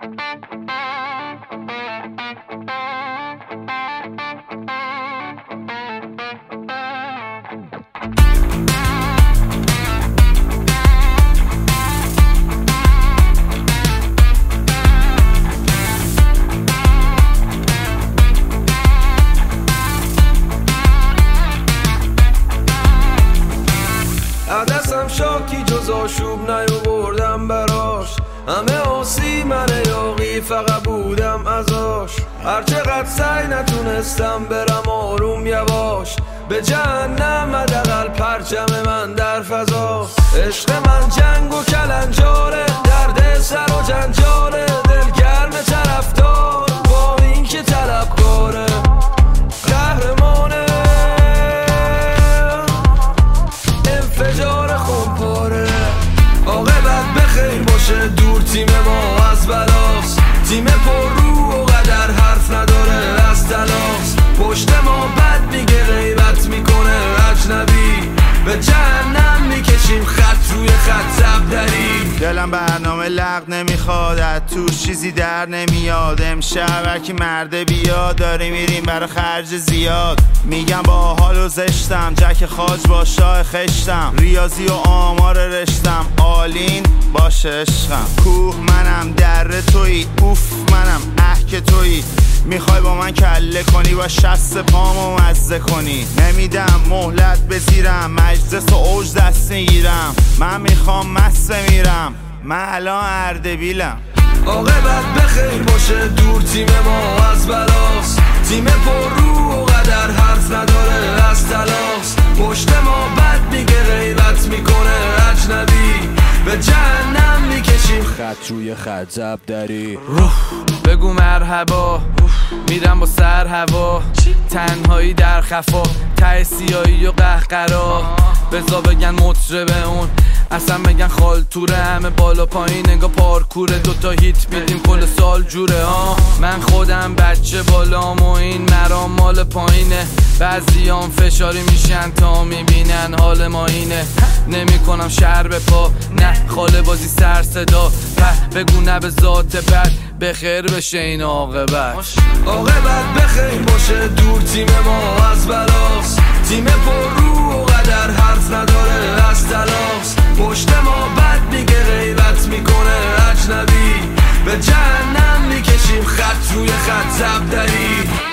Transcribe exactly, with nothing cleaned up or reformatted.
عدسم شاکی جز آشوب نیاوردم براش، همه آسی من یاقی فقط بودم ازاش. هرچقدر سعی نتونستم برم آروم یواش، به جهنم حداقل پرچم من در فضا. عشق من جنگ و کلنجاره، درد سر و جنجاله، دلگرم طرفدار با این که طلبکاره. قهرمانه انفجار خونپاره، عاقبت بخیر باشه دور تیم ما از بلاست. تیم پر رو و قدر حرف نداره از تلاس، پشت ما بد میگه غیبت میکنه اجنبی. به جهنم میکشیم خط روی خط زبدری. دلم برنامه لغ نمیخواد، از توش چیزی در نمیاد. امشب هرکی مرده بیاد، داری میریم برا خرج زیاد. میگم با حال و زشتم، جک خاج با شاه خشتم. ریاضی و آمار رشتم، آلین باشه عشقم. کوه منم در تویی، اوف منم احک تویی. میخوای با من کله کنی و شست پامو مزه کنی. نمیدم مهلت بزیرم، مجلس و اوج دست میگیرم. من میخوام مست بمیرم، من الان اردبیلم. عاقبت بخیر باشه دور تیم ما از بلاست. تیم پر رو و قدر حرف نداره از تلاس، پشت ما بد میگه غیبت میکنه اجنبی. به جهنم میکشیم خط روی خط زبدری. بگو مرحبا، میرم با سر هوا. تنهایی در خفا، ته سیایی و قهقرا. بزا بگن مطربه اون، اصلا بگن خالتوره. همه بالا پایین انگا پارکوره، دوتا هیت بیدیم کل سال جوره ها. من خودم بچه بالام و این مرام مال پایینه. بعضیام فشاری میشن تا میبینن حال ما اینه. نمی کنم شهر به پا، نه خاله بازی سر صدا. بگو نه به ذات بد، بخیر بشه این عاقبت. عاقبت بخیر باشه دور تیم ما از بلاست. تیم پر رو و قدر حرف نداره از تلاس، پشت ما بد میگه غیبت میکنه اجنبی. به جهنم میکشیم خط روی خط زبدری.